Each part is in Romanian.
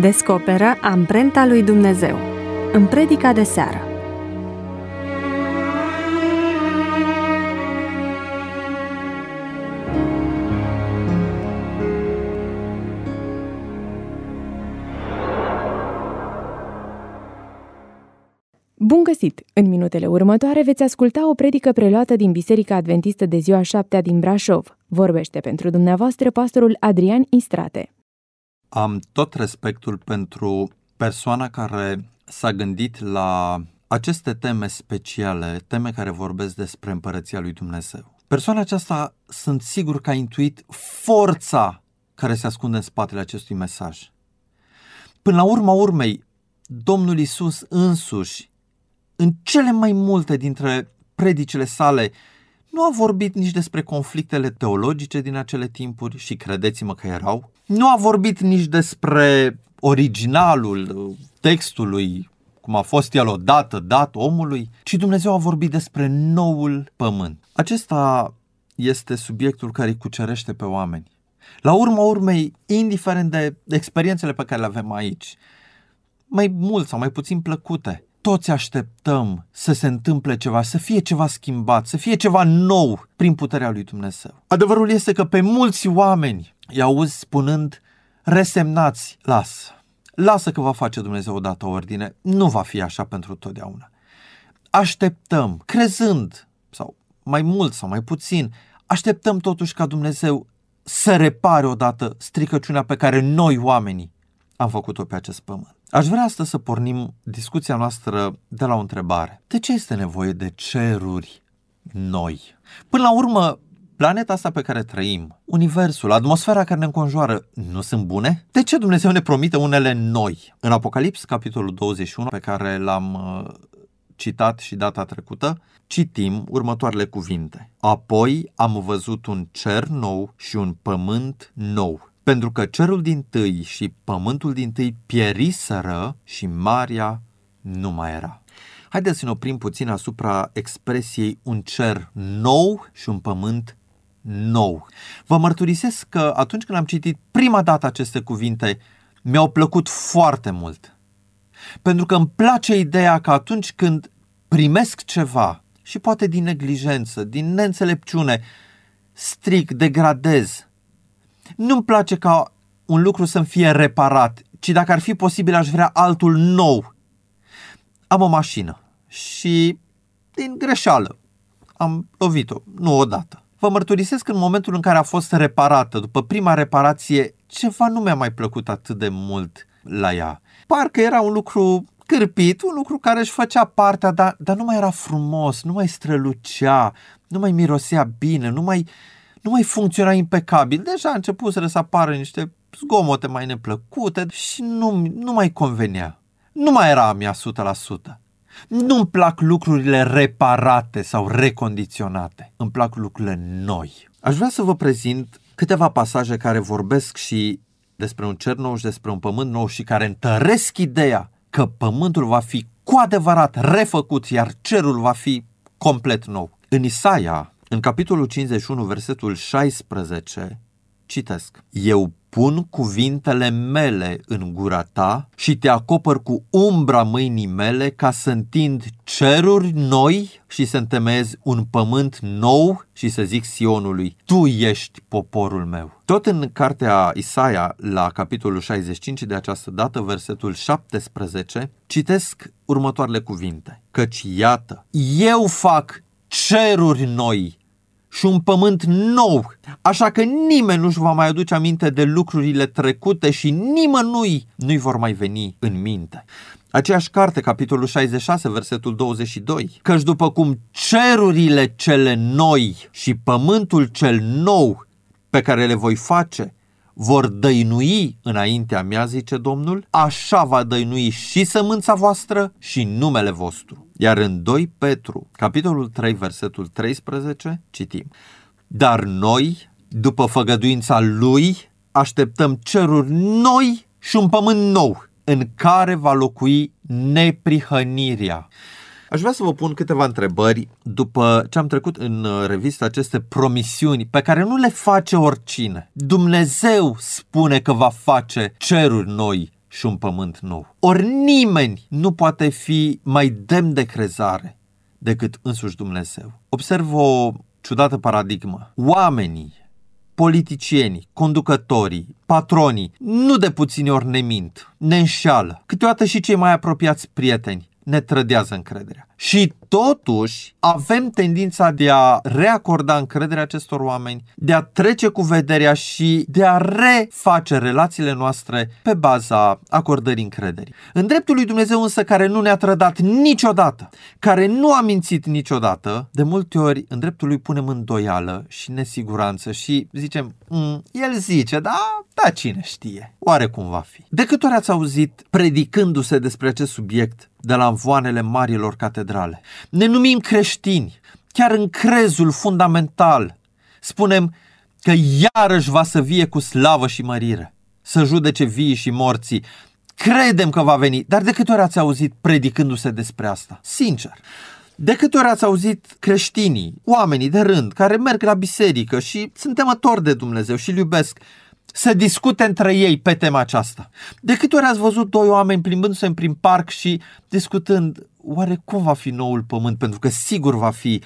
Descoperă amprenta lui Dumnezeu în predica de seară. Bun găsit! În minutele următoare veți asculta o predică preluată din Biserica Adventistă de ziua 7-a din Brașov. Vorbește pentru dumneavoastră pastorul Adrian Istrate. Am tot respectul pentru persoana care s-a gândit la aceste teme speciale, teme care vorbesc despre Împărăția lui Dumnezeu. Persoana aceasta sunt sigur că a intuit forța care se ascunde în spatele acestui mesaj. Până la urma urmei, Domnul Iisus însuși, în cele mai multe dintre predicile sale, nu a vorbit nici despre conflictele teologice din acele timpuri, și credeți-mă că erau. Nu a vorbit nici despre originalul textului, cum a fost el odată dat omului, ci Dumnezeu a vorbit despre noul pământ. Acesta este subiectul care îi cucerește pe oameni. La urma urmei, indiferent de experiențele pe care le avem aici, mai mult sau mai puțin plăcute, toți așteptăm să se întâmple ceva, să fie ceva schimbat, să fie ceva nou prin puterea lui Dumnezeu. Adevărul este că pe mulți oameni îi auzi spunând: resemnați, lasă că va face Dumnezeu odată o ordine, nu va fi așa pentru totdeauna. Așteptăm, crezând, sau mai mult sau mai puțin, așteptăm totuși ca Dumnezeu să repare odată stricăciunea pe care noi, oamenii, am făcut-o pe acest pământ. Aș vrea astăzi să pornim discuția noastră de la o întrebare. De ce este nevoie de ceruri noi? Până la urmă, planeta asta pe care trăim, universul, atmosfera care ne înconjoară, nu sunt bune? De ce Dumnezeu ne promite unele noi? În Apocalips, capitolul 21, pe care l-am citat și data trecută, citim următoarele cuvinte. Apoi am văzut un cer nou și un pământ nou, pentru că cerul dintâi și pământul dintâi pieriseră și marea nu mai era. Haideți să ne oprim puțin asupra expresiei un cer nou și un pământ nou. Vă mărturisesc că atunci când am citit prima dată aceste cuvinte, mi-au plăcut foarte mult. Pentru că îmi place ideea că atunci când primesc ceva, și poate din neglijență, din neînțelepciune, stric, degradez, nu-mi place ca un lucru să-mi fie reparat, ci dacă ar fi posibil aș vrea altul nou. Am o mașină și din greșeală am lovit-o, nu odată. Vă mărturisesc că în momentul în care a fost reparată, după prima reparație, ceva nu mi-a mai plăcut atât de mult la ea. Parcă era un lucru cârpit, un lucru care își făcea partea, dar nu mai era frumos, nu mai strălucea, nu mai mirosea bine, nu mai funcționa impecabil. Deja a început să apară niște zgomote mai neplăcute și nu mai convenea. Nu mai era a mea 100%. Nu-mi plac lucrurile reparate sau recondiționate. Îmi plac lucrurile noi. Aș vrea să vă prezint câteva pasaje care vorbesc și despre un cer nou și despre un pământ nou și care întăresc ideea că pământul va fi cu adevărat refăcut, iar cerul va fi complet nou. În Isaia, în capitolul 51, versetul 16, citesc: Eu pun cuvintele mele în gura ta și te acopăr cu umbra mâinii mele ca să întind ceruri noi și să întemeiez un pământ nou și să zic Sionului: tu ești poporul meu. Tot în cartea Isaia, la capitolul 65, de această dată, versetul 17, citesc următoarele cuvinte: Căci iată, eu fac ceruri noi și un pământ nou, așa că nimeni nu-și va mai aduce aminte de lucrurile trecute și nimănui nu-i vor mai veni în minte. Aceeași carte, capitolul 66, versetul 22. Căci după cum cerurile cele noi și pământul cel nou pe care le voi face vor dăinui înaintea mea, zice Domnul, așa va dăinui și sămânța voastră și numele vostru. Iar în 2 Petru, capitolul 3, versetul 13, citim: Dar noi, după făgăduința Lui, așteptăm ceruri noi și un pământ nou, în care va locui neprihănirea. Aș vrea să vă pun câteva întrebări după ce am trecut în revistă aceste promisiuni pe care nu le face oricine. Dumnezeu spune că va face ceruri noi și un pământ nou. Ori nimeni nu poate fi mai demn de crezare decât însuși Dumnezeu. Observ o ciudată paradigmă. Oamenii, politicienii, conducătorii, patronii, nu de puține ori ne mint, ne înșeală. Câteodată și cei mai apropiați prieteni ne trădează încrederea. Și totuși avem tendința de a reacorda încrederea acestor oameni, de a trece cu vederea și de a reface relațiile noastre pe baza acordării încrederii. În dreptul lui Dumnezeu însă, care nu ne-a trădat niciodată, care nu a mințit niciodată, de multe ori în dreptul lui punem îndoială și nesiguranță și zicem, el zice, da, cine știe, oare cum va fi? De câte ori ați auzit predicându-se despre acest subiect de la învoanele marilor catedrale? Ne numim creștini, chiar în crezul fundamental spunem că iarăși va să vie cu slavă și mărire, să judece vii și morții. Credem că va veni, dar de câte ori ați auzit predicându-se despre asta? Sincer, de câte ori ați auzit creștinii, oamenii de rând, care merg la biserică și sunt temători de Dumnezeu și îl iubesc, să discute între ei pe tema aceasta? De câte ori ați văzut doi oameni plimbându-se prin parc și discutând, oare cum va fi noul pământ? Pentru că sigur va fi.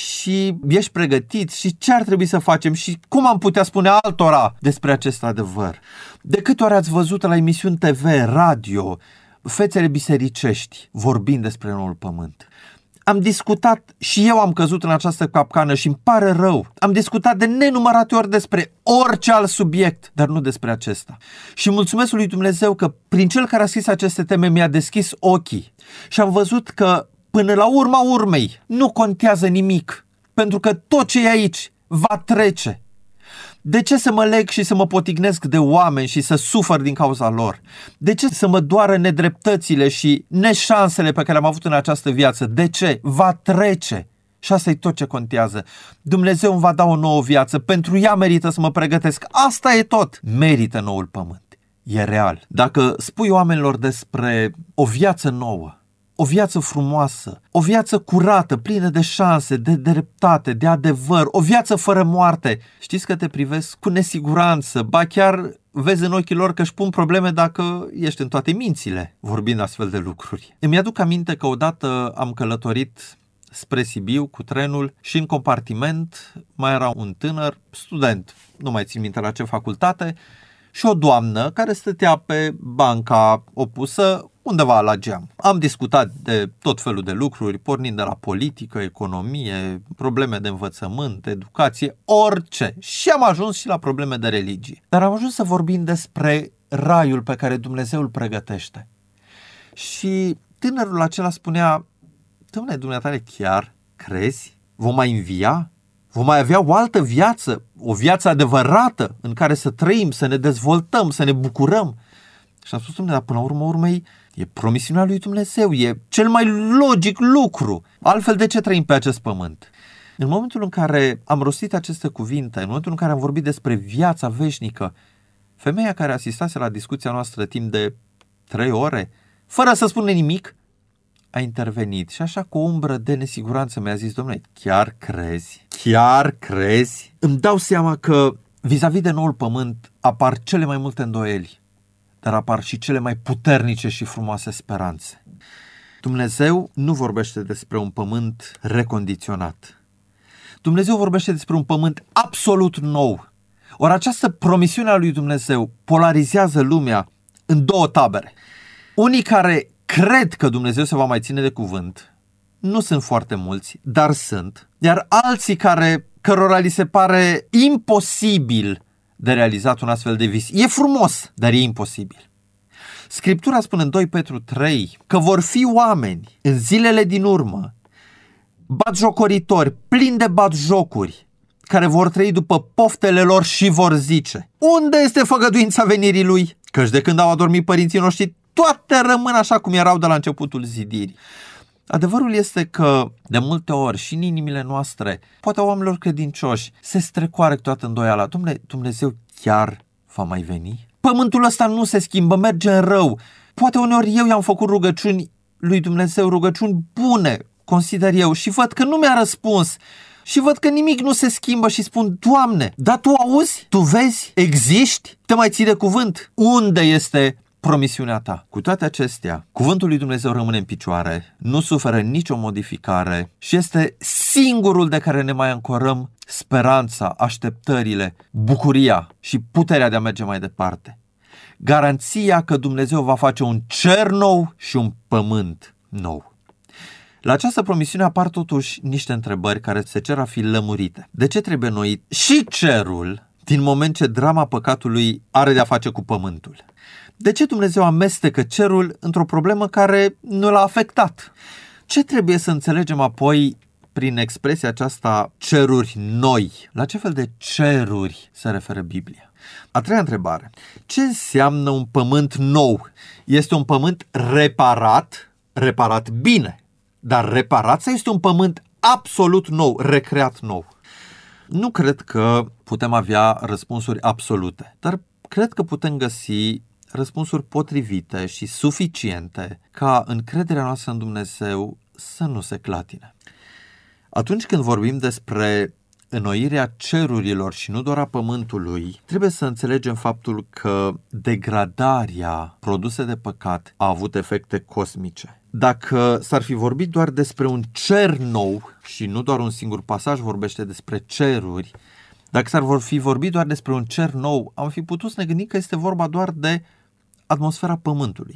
Și ești pregătit? Și ce ar trebui să facem? Și cum am putea spune altora despre acest adevăr? De câte ori ați văzut la emisiuni TV, radio, fețele bisericești vorbind despre noul pământ? Am discutat și eu am căzut în această capcană și îmi pare rău. Am discutat de nenumărate ori despre orice alt subiect, dar nu despre acesta. Și mulțumesc lui Dumnezeu că prin cel care a scris aceste teme mi-a deschis ochii și am văzut că până la urma urmei nu contează nimic, pentru că tot ce e aici va trece. De ce să mă leg și să mă potignesc de oameni și să sufăr din cauza lor? De ce să mă doară nedreptățile și neșansele pe care am avut în această viață? De ce? Va trece. Și asta e tot ce contează. Dumnezeu îmi va da o nouă viață. Pentru ea merită să mă pregătesc. Asta e tot. Merită noul pământ. E real. Dacă spui oamenilor despre o viață nouă, o viață frumoasă, o viață curată, plină de șanse, de dreptate, de adevăr, o viață fără moarte, știți că te privesc cu nesiguranță, ba chiar vezi în ochii lor că își pun probleme dacă ești în toate mințile vorbind astfel de lucruri. Îmi aduc aminte că odată am călătorit spre Sibiu cu trenul și în compartiment mai era un tânăr student, nu mai țin minte la ce facultate, și o doamnă care stătea pe banca opusă undeva la geam. Am discutat de tot felul de lucruri, pornind de la politică, economie, probleme de învățământ, educație, orice. Și am ajuns și la probleme de religie. Dar am ajuns să vorbim despre raiul pe care Dumnezeu îl pregătește. Și tânărul acela spunea, Doamne, dumneatale, chiar crezi? Vom mai învia? Vom mai avea o altă viață, o viață adevărată în care să trăim, să ne dezvoltăm, să ne bucurăm? Și am spus, Doamne, dar până la urmei e promisiunea lui Dumnezeu, e cel mai logic lucru. Altfel, de ce trăim pe acest pământ? În momentul în care am rostit aceste cuvinte, în momentul în care am vorbit despre viața veșnică, femeia care asistase la discuția noastră timp de 3 ore, fără să spună nimic, a intervenit și așa cu o umbră de nesiguranță mi-a zis, Dom'le, chiar crezi? Chiar crezi? Îmi dau seama că vis-a-vis de noul pământ apar cele mai multe îndoieli, dar apar și cele mai puternice și frumoase speranțe. Dumnezeu nu vorbește despre un pământ recondiționat. Dumnezeu vorbește despre un pământ absolut nou. Ori această promisiune a lui Dumnezeu polarizează lumea în 2 tabere. Unii care cred că Dumnezeu se va mai ține de cuvânt, nu sunt foarte mulți, dar sunt, iar alții cărora li se pare imposibil de realizat un astfel de vis. E frumos, dar e imposibil. Scriptura spune în 2 Petru 3 că vor fi oameni în zilele din urmă, batjocoritori, plini de batjocuri, care vor trăi după poftele lor și vor zice, unde este făgăduința venirii lui? Căci de când au adormit părinții noștri, toate rămân așa cum erau de la începutul zidirii. Adevărul este că, de multe ori, și în inimile noastre, poate oamenilor credincioși, se strecoară toată îndoiala. Dumnezeu chiar va mai veni? Pământul ăsta nu se schimbă, merge în rău. Poate uneori eu i-am făcut rugăciuni lui Dumnezeu, rugăciuni bune, consider eu, și văd că nu mi-a răspuns. Și văd că nimic nu se schimbă și spun, Doamne, dar Tu auzi? Tu vezi? Existi? Te mai ții de cuvânt? Unde este promisiunea ta. Cu toate acestea, cuvântul lui Dumnezeu rămâne în picioare, nu suferă nicio modificare și este singurul de care ne mai ancorăm speranța, așteptările, bucuria și puterea de a merge mai departe. Garanția că Dumnezeu va face un cer nou și un pământ nou. La această promisiune apar totuși niște întrebări care se cer a fi lămurite. De ce trebuie înnoit și cerul din moment ce drama păcatului are de-a face cu pământul? De ce Dumnezeu amestecă cerul într-o problemă care nu l-a afectat? Ce trebuie să înțelegem apoi prin expresia aceasta ceruri noi? La ce fel de ceruri se referă Biblia? A treia întrebare. Ce înseamnă un pământ nou? Este un pământ reparat bine, dar reparat sau este un pământ absolut nou, recreat nou? Nu cred că putem avea răspunsuri absolute, dar cred că putem găsi răspunsuri potrivite și suficiente ca încrederea noastră în Dumnezeu să nu se clatine. Atunci când vorbim despre înnoirea cerurilor și nu doar a pământului, trebuie să înțelegem faptul că degradarea produsă de păcat a avut efecte cosmice. Dacă s-ar fi vorbit doar despre un cer nou și nu doar un singur pasaj vorbește despre ceruri, dacă s-ar fi vorbit doar despre un cer nou, am fi putut să ne gândim că este vorba doar de atmosfera pământului.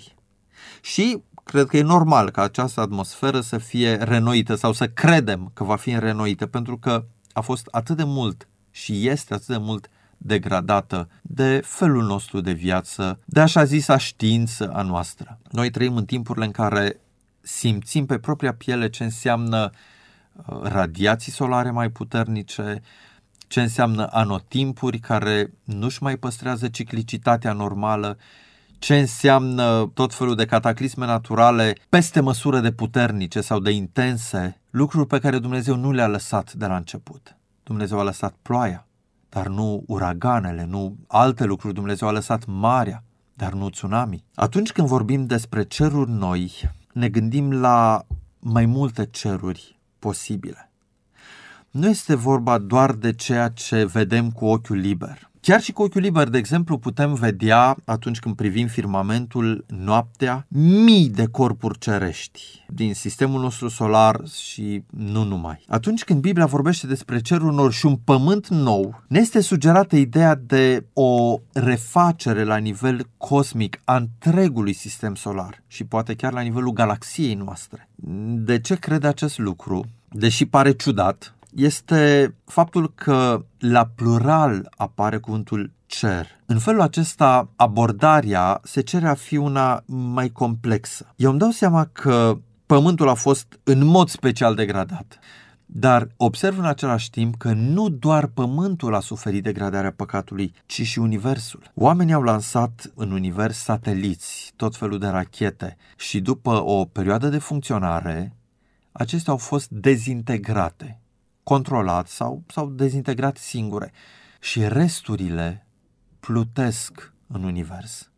Și cred că e normal ca această atmosferă să fie renoită sau să credem că va fi renoită, pentru că a fost atât de mult și este atât de mult degradată de felul nostru de viață, de așa zisa știință a noastră. Noi trăim în timpurile în care simțim pe propria piele ce înseamnă radiații solare mai puternice, ce înseamnă anotimpuri care nu-și mai păstrează ciclicitatea normală, ce înseamnă tot felul de cataclisme naturale peste măsură de puternice sau de intense, lucruri pe care Dumnezeu nu le-a lăsat de la început. Dumnezeu a lăsat ploaia, dar nu uraganele, nu alte lucruri. Dumnezeu a lăsat marea, dar nu tsunami. Atunci când vorbim despre ceruri noi, ne gândim la mai multe ceruri posibile. Nu este vorba doar de ceea ce vedem cu ochiul liber. Chiar și cu ochiul liber, de exemplu, putem vedea, atunci când privim firmamentul noaptea, mii de corpuri cerești din sistemul nostru solar și nu numai. Atunci când Biblia vorbește despre cerul nou și un pământ nou, ne este sugerată ideea de o refacere la nivel cosmic a întregului sistem solar și poate chiar la nivelul galaxiei noastre. De ce cred acest lucru? Deși pare ciudat, este faptul că la plural apare cuvântul cer. În felul acesta, abordarea se cere a fi una mai complexă. Eu îmi dau seama că pământul a fost în mod special degradat, dar observ în același timp că nu doar pământul a suferit degradarea păcatului, ci și universul. Oamenii au lansat în univers sateliți, tot felul de rachete și după o perioadă de funcționare, acestea au fost dezintegrate, controlat sau dezintegrat singure și resturile plutesc în univers.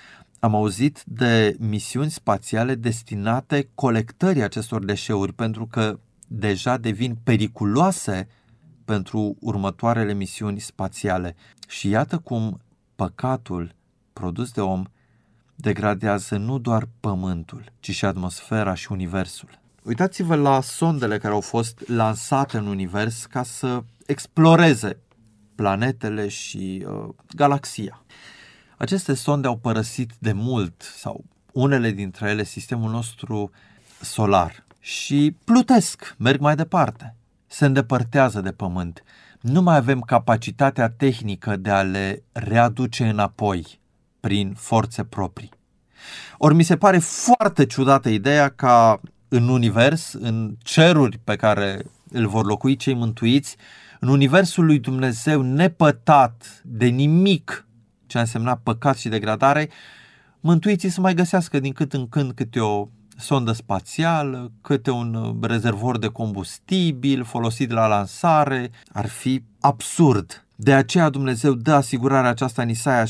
Am auzit de misiuni spațiale destinate colectării acestor deșeuri pentru că deja devin periculoase pentru următoarele misiuni spațiale. Și iată cum păcatul produs de om degradează nu doar pământul, ci și atmosfera și universul. Uitați-vă la sondele care au fost lansate în univers ca să exploreze planetele și galaxia. Aceste sonde au părăsit de mult, sau unele dintre ele, sistemul nostru solar și plutesc, merg mai departe, se îndepărtează de Pământ. Nu mai avem capacitatea tehnică de a le readuce înapoi prin forțe proprii. Ori mi se pare foarte ciudată ideea ca în univers, în ceruri pe care îl vor locui cei mântuiți, în universul lui Dumnezeu nepătat de nimic ce a însemnat păcat și degradare, mântuiții să mai găsească din când în când câte o sondă spațială, câte un rezervor de combustibil folosit la lansare. Ar fi absurd. De aceea Dumnezeu dă asigurarea aceasta în Isaia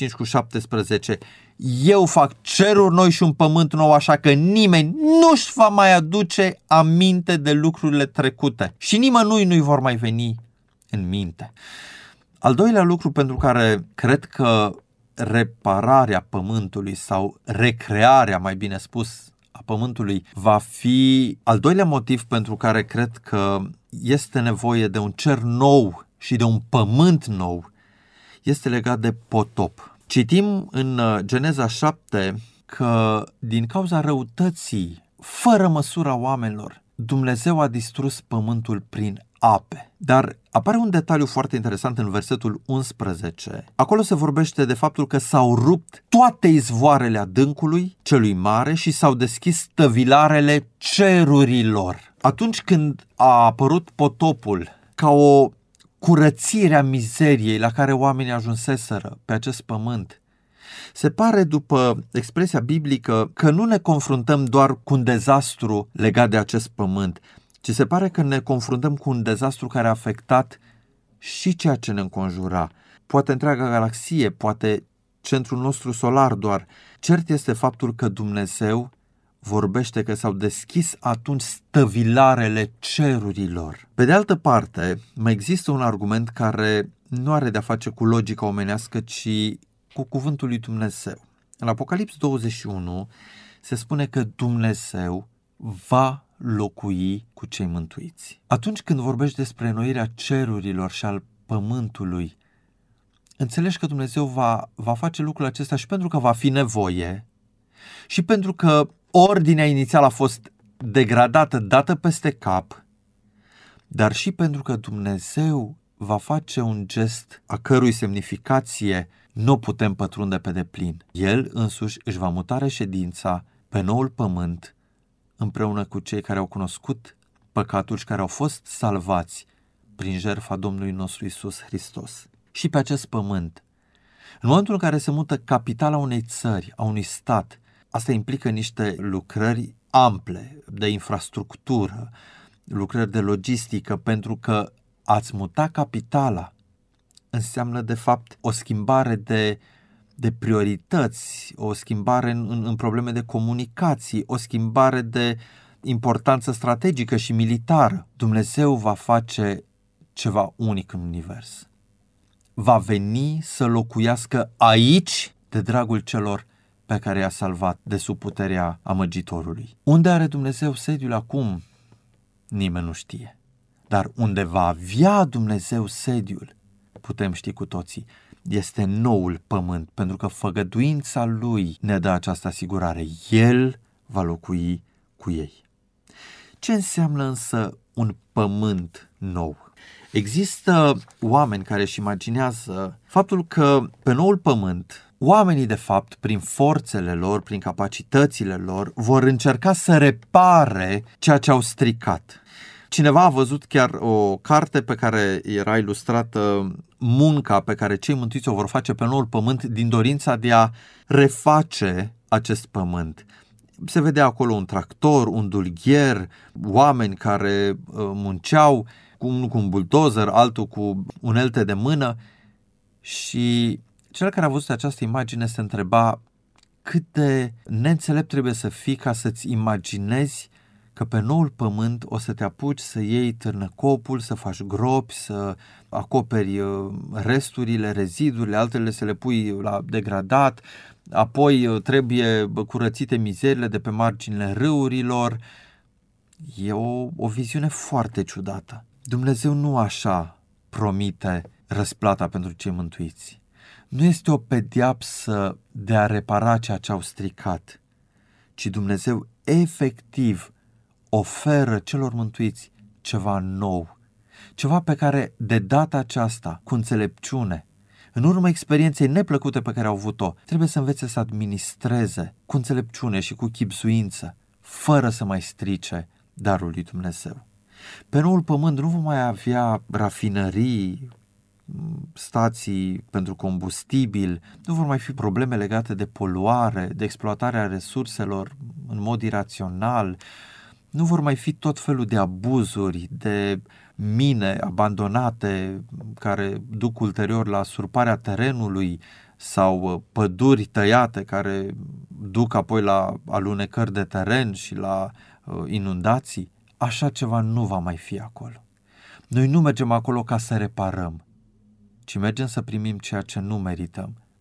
65:17. Eu fac ceruri noi și un pământ nou, așa că nimeni nu-și va mai aduce aminte de lucrurile trecute și nimănui nu-i vor mai veni în minte. Al doilea lucru pentru care cred că repararea pământului sau recrearea, mai bine spus, a pământului va fi al doilea motiv pentru care cred că este nevoie de un cer nou și de un pământ nou, este legat de potop. Citim în Geneza 7 că din cauza răutății fără măsură a oamenilor, Dumnezeu a distrus pământul prin ape. Dar apare un detaliu foarte interesant în versetul 11. Acolo se vorbește de faptul că s-au rupt toate izvoarele adâncului celui mare și s-au deschis stăvilarele cerurilor. Atunci când a apărut potopul ca o curățire a mizeriei la care oamenii ajunseseră pe acest pământ, se pare, după expresia biblică, că nu ne confruntăm doar cu un dezastru legat de acest pământ, ci se pare că ne confruntăm cu un dezastru care a afectat și ceea ce ne înconjura. Poate întreaga galaxie, poate centrul nostru solar doar. Cert este faptul că Dumnezeu vorbește că s-au deschis atunci stăvilarele cerurilor. Pe de altă parte, mai există un argument care nu are de-a face cu logica omenească, ci cu cuvântul lui Dumnezeu. În Apocalips 21 se spune că Dumnezeu va locui cu cei mântuiți. Atunci când vorbești despre înnoirea cerurilor și al pământului, înțelegi că Dumnezeu va face lucrul acesta și pentru că va fi nevoie și pentru că ordinea inițială a fost degradată, dată peste cap, dar și pentru că Dumnezeu va face un gest a cărui semnificație nu putem pătrunde pe deplin. El însuși își va muta reședința pe noul pământ împreună cu cei care au cunoscut păcatul și care au fost salvați prin jertfa Domnului nostru Iisus Hristos. Și pe acest pământ, în momentul în care se mută capitala unei țări, a unui stat, asta implică niște lucrări ample de infrastructură, lucrări de logistică, pentru că ați muta capitala înseamnă de fapt o schimbare de priorități, o schimbare în probleme de comunicații, o schimbare de importanță strategică și militară. Dumnezeu va face ceva unic în univers. Va veni să locuiască aici de dragul celor pe care i-a salvat de sub puterea amăgitorului. Unde are Dumnezeu sediul acum? Nimeni nu știe. Dar unde va avea Dumnezeu sediul, putem ști cu toții, este noul pământ, pentru că făgăduința Lui ne dă această asigurare. El va locui cu ei. Ce înseamnă însă un pământ nou? Există oameni care își imaginează faptul că pe noul pământ, oamenii de fapt, prin forțele lor, prin capacitățile lor, vor încerca să repare ceea ce au stricat. Cineva a văzut chiar o carte pe care era ilustrată munca pe care cei mântuiți o vor face pe noul pământ din dorința de a reface acest pământ. Se vedea acolo un tractor, un dulgher, oameni care munceau, unul cu un buldozer, altul cu unelte de mână, și cel care a văzut această imagine se întreba cât de neînțelept trebuie să fii ca să-ți imaginezi că pe noul pământ o să te apuci să iei târnăcopul, să faci gropi, să acoperi resturile, rezidurile, altele să le pui la degradat, apoi trebuie curățite mizerile de pe marginile râurilor. E o viziune foarte ciudată. Dumnezeu nu așa promite răsplata pentru cei mântuiți. Nu este o pedeapsă de a repara ceea ce au stricat, ci Dumnezeu efectiv oferă celor mântuiți ceva nou, ceva pe care de data aceasta, cu înțelepciune, în urma experienței neplăcute pe care au avut-o, trebuie să învețe să administreze cu înțelepciune și cu chibzuință, fără să mai strice darul lui Dumnezeu. Pe noul pământ nu vom mai avea rafinării, stații pentru combustibil, nu vor mai fi probleme legate de poluare, de exploatarea resurselor în mod irațional, nu vor mai fi tot felul de abuzuri, de mine abandonate care duc ulterior la surparea terenului sau păduri tăiate care duc apoi la alunecări de teren și la inundații. Așa ceva nu va mai fi acolo. Noi nu mergem acolo ca să reparăm, ci mergem să primim ceea ce nu merităm,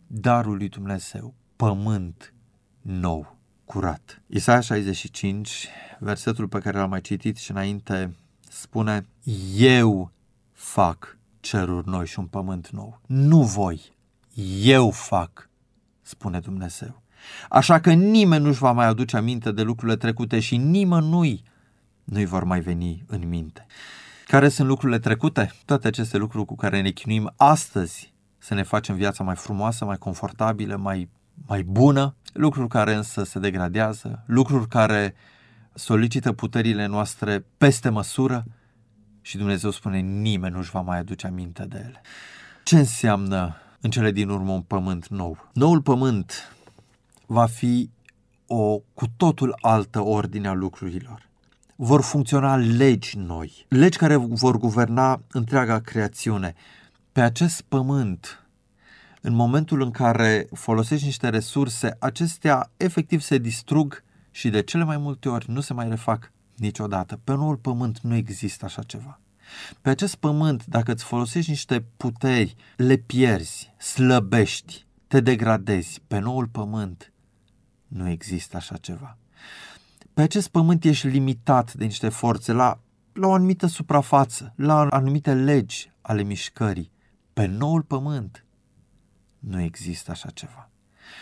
darul lui Dumnezeu, pământ nou, curat. Isaia 65, versetul pe care l-am mai citit și înainte, spune: eu fac ceruri noi și un pământ nou. Nu voi, eu fac, spune Dumnezeu. Așa că nimeni nu-și va mai aduce aminte de lucrurile trecute și nimănui nu-i vor mai veni în minte. Care sunt lucrurile trecute? Toate aceste lucruri cu care ne chinuim astăzi să ne facem viața mai frumoasă, mai confortabilă, mai bună, lucruri care însă se degradează, lucruri care solicită puterile noastre peste măsură și Dumnezeu spune: nimeni nu-și va mai aduce aminte de ele. Ce înseamnă în cele din urmă un pământ nou? Noul pământ va fi o cu totul altă ordine a lucrurilor. Vor funcționa legi noi, legi care vor guverna întreaga creațiune. Pe acest pământ, în momentul în care folosești niște resurse, acestea efectiv se distrug și de cele mai multe ori nu se mai refac niciodată. Pe noul pământ nu există așa ceva. Pe acest pământ, dacă îți folosești niște puteri, le pierzi, slăbești, te degradezi. Pe noul pământ nu există așa ceva. Pe acest pământ ești limitat de niște forțe la o anumită suprafață, la anumite legi ale mișcării. Pe noul pământ nu există așa ceva.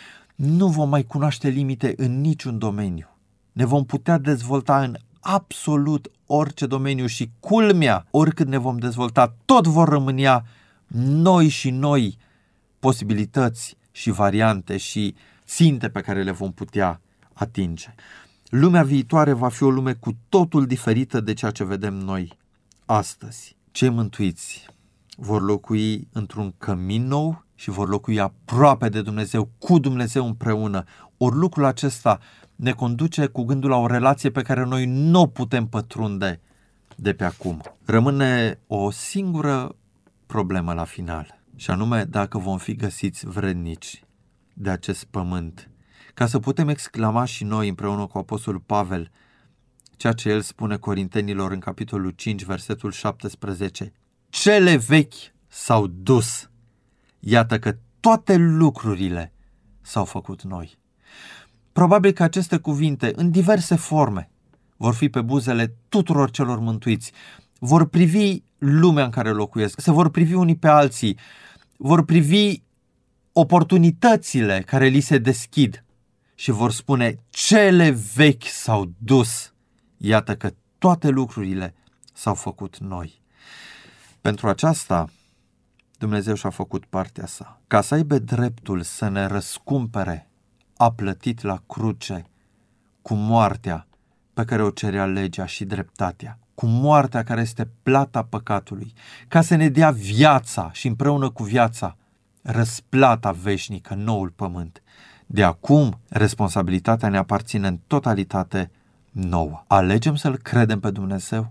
Nu vom mai cunoaște limite în niciun domeniu. Ne vom putea dezvolta în absolut orice domeniu și, culmea, oricât ne vom dezvolta, tot vor rămâne noi și noi posibilități și variante și ținte pe care le vom putea atinge. Lumea viitoare va fi o lume cu totul diferită de ceea ce vedem noi astăzi. Cei mântuiți vor locui într-un cămin nou și vor locui aproape de Dumnezeu, cu Dumnezeu împreună. Ori lucrul acesta ne conduce cu gândul la o relație pe care noi nu o putem pătrunde de pe acum. Rămâne o singură problemă la final, și anume dacă vom fi găsiți vrednici de acest pământ, ca să putem exclama și noi împreună cu Apostolul Pavel ceea ce el spune Corintenilor în capitolul 5, versetul 17. Cele vechi s-au dus, iată că toate lucrurile s-au făcut noi. Probabil că aceste cuvinte, în diverse forme, vor fi pe buzele tuturor celor mântuiți. Vor privi lumea în care locuiesc, se vor privi unii pe alții, vor privi oportunitățile care li se deschid și vor spune: cele vechi s-au dus, iată că toate lucrurile s-au făcut noi. Pentru aceasta Dumnezeu și-a făcut partea sa. Ca să aibă dreptul să ne răscumpere, a plătit la cruce cu moartea pe care o cerea legea și dreptatea, cu moartea care este plata păcatului, ca să ne dea viața și împreună cu viața răsplata veșnică, noul pământ. De acum, responsabilitatea ne aparține în totalitate nouă. Alegem să-L credem pe Dumnezeu?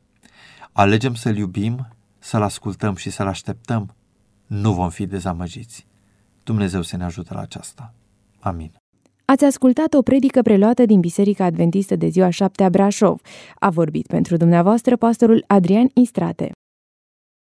Alegem să-L iubim, să-L ascultăm și să-L așteptăm? Nu vom fi dezamăgiți. Dumnezeu să ne ajute la aceasta. Amin. Ați ascultat o predică preluată din Biserica Adventistă de Ziua 7 a Brașov. A vorbit pentru dumneavoastră pastorul Adrian Istrate.